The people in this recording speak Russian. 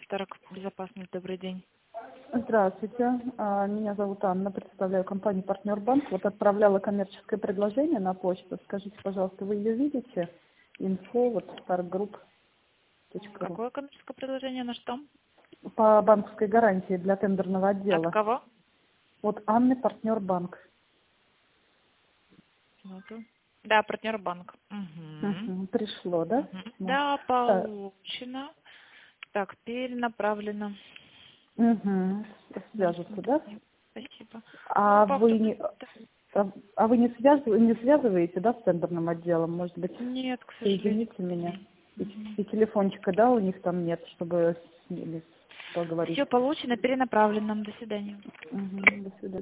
Второк безопасность. Добрый день. Здравствуйте, меня зовут Анна, представляю компанию «Партнер Банк». Вот отправляла коммерческое предложение на почту. Скажите, пожалуйста, вы ее видите? Инфо, вот startgroup.ru. Какое коммерческое предложение, на что? По банковской гарантии для тендерного отдела. От кого? Вот Анны, «Партнер Банк». Минуту. Да, партнер банк. Угу. Пришло, да? Угу. Ну, Да, получено. Так, перенаправлено. Свяжутся, да? Спасибо. А По вы поводу... не, а вы не связываете, да, с тендерным отделом? Может быть, Нет, к сожалению. соедините меня? И телефончика, да, у них там нет, чтобы с ними поговорить. Все получено, перенаправлено. До свидания. До свидания.